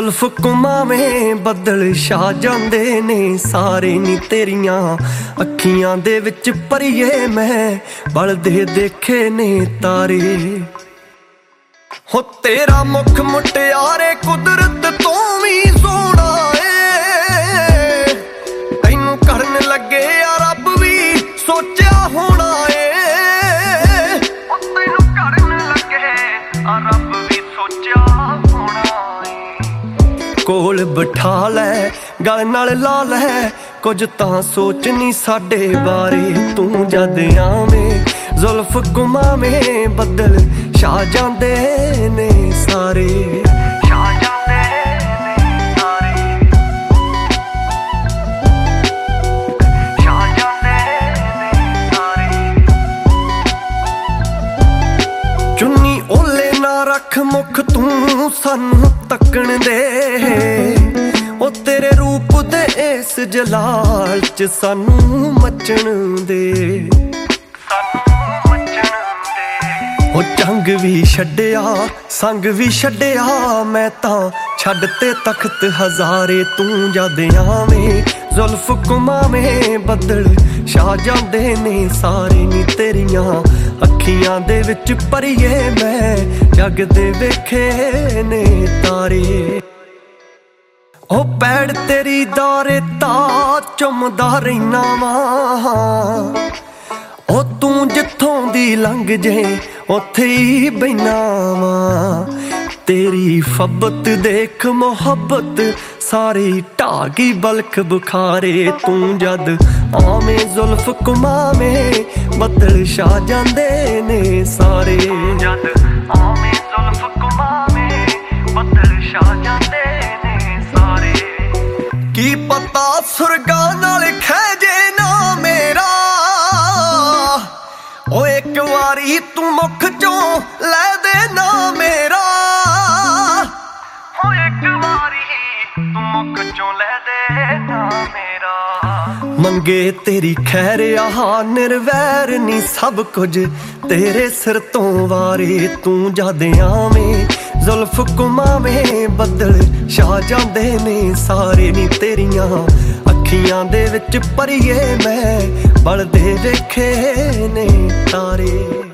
ਜ਼ੁਲਫ ਘੁਮਾਵੇਂ ਬੱਦਲ ਛਾ ਜਾਂਦੇ ਨੇ ਸਾਰੇ ਨੀ ਤੇਰੀਆਂ ਅੱਖੀਆਂ ਦੇ ਵਿੱਚ ਪਰੀਏ ਮੈਂ ਬਲਦੇ ਦੇਖੇ ਨੇ ਤਾਰੇ ਹੋ ਤੇਰਾ ਮੁਖ ਮੁਟਿਆਰੇ ਕੁਦਰਤ ਤੋਂ ਵੀ ਸੋਹਣਾ ਏ ਤੈਨੂੰ ਕਰਨ ਲੱਗੇ ਆ ਰੱਬ ਵੀ ਸੋਚਿਆ ਹੋਣਾ ਏ ਤੈਨੂੰ ਕਰਨ ਲੱਗੇ ਆ ਰੱਬ ਵੀ ਸੋਚਿਆ ਹੋਣਾ ਏ ਕੋਲ ਬਿਠਾ ਲੈ ਗਲ ਨਾਲ ਲਾ ਲੈ ਕੁਝ ਤਾਂ ਸੋਚ ਨੀ ਸਾਡੇ ਬਾਰੇ ਤੂੰ ਜਦ ਆਵੇਂ ਜ਼ੁਲਫ ਘੁਮਾਵੇਂ ਬੱਦਲ ਛਾ ਜਾਂਦੇ ਨੇ ਸਾਰੇ ਛਾ ਜਾਂਦੇ ਨੇ ਸਾਰੇ ਛਾ ਜਾਂਦੇ ਨੇ ਸਾਰੇ ਚੁੰਨੀ ਓਲੇ ਨਾ ਰੱਖ ਮੁਖ ਤੂੰ ਸਾਨੂੰ ਤੱਕਣ ਦੇ ਉਹ ਤੇਰੇ ਰੂਪ ਦੇ ਇਸ ਜਲਾਲ ਚ ਸਾਨੂੰ ਮੱਚਣ ਦੇ ਉਹ ਜੰਗ ਵੀ ਛੱਡਿਆ ਸੰਗ ਵੀ ਛੱਡਿਆ ਮੈਂ ਤਾਂ ਛੱਡ ਤੇ ਤਖਤ ਹਜ਼ਾਰੇ ਤੂੰ ਜਦ ਆਵੇਂ ਜ਼ੁਲਫ ਘੁਮਾਵੇਂ ਬੱਦਲ ਛਾ ਜਾਂਦੇ ਨੇ ਸਾਰੇ ਨੀ ਤੇਰੀਆਂ ਅੱਖੀਆਂ ਦੇ ਵਿੱਚ ਪਰੀਏ ਮੈਂ ਜਗ ਦੇ ਵੇਖੇ ਨੇ ਤਾਰੇ ਉਹ ਪੈੜ ਤੇਰੀ ਦੌਰੇ ਤਾਂ ਚੁੰਮਦਾ ਰਹਿਣਾ ਵਾਂ ਉਹ ਤੂੰ ਜਿੱਥੋਂ ਦੀ ਲੰਘ ਜੇ ਉੱਥੇ ਹੀ ਬੈਨਾ ਵਾਂ ਤੇਰੀ ਫੱਬਤ ਦੇਖ ਮੁਹੱਬਤ ਸਾਰੀ ਢਾਗੀ ਬਲਖ ਬੁਖਾਰੇ ਤੂੰ ਜਦ ਆਵੇਂ ਜ਼ੁਲਫ ਘੁਮਾਵੇਂ ਬੱਦਲ ਛਾ ਜਾਂਦੇ ਨੇ ਸਾਰੇ ਜਦ ਆਵੇਂ ਜ਼ੁਲਫ ਘੁਮਾਵੇਂ ਬੱਦਲ ਛਾ ਜਾਂਦੇ ਨੇ ਸਾਰੇ ਕੀ ਪਤਾ ਸੁਰਗਾਂ ਨਾਲ ਖਹਿ ਜੇ ਨਾ ਮੇਰਾ ਓ ਇੱਕ ਵਾਰੀ ਤੂੰ ਮੁਖ ਚੋਂ ਲੈ ਦੇ ਨਾ ਮੇਰਾ ਓ ਇੱਕ ਵਾਰੀ ਤੂੰ ਮੁਖ ਚੋਂ ਲੈ ਦੇ ਨਾ ਮੇਰਾ ਮੰਗੇ ਤੇਰੀ ਖੈਰ ਆਹ ਨਿਰਵੈਰ ਨੀ ਸਭ ਕੁਝ ਤੇਰੇ ਸਿਰ ਤੋਂ ਵਾਰੇ ਤੂੰ ਜਦ ਆਵੇਂ ਜ਼ੁਲਫ ਘੁਮਾਵੇਂ ਬੱਦਲ ਛਾ ਜਾਂਦੇ ਨੇ ਸਾਰੇ ਨੀ ਤੇਰੀਆਂ ਅੱਖੀਆਂ ਦੇ ਵਿੱਚ ਪਰੀਏ ਮੈਂ ਬਲਦੇ ਵੇਖੇ ਨੇ ਤਾਰੇ।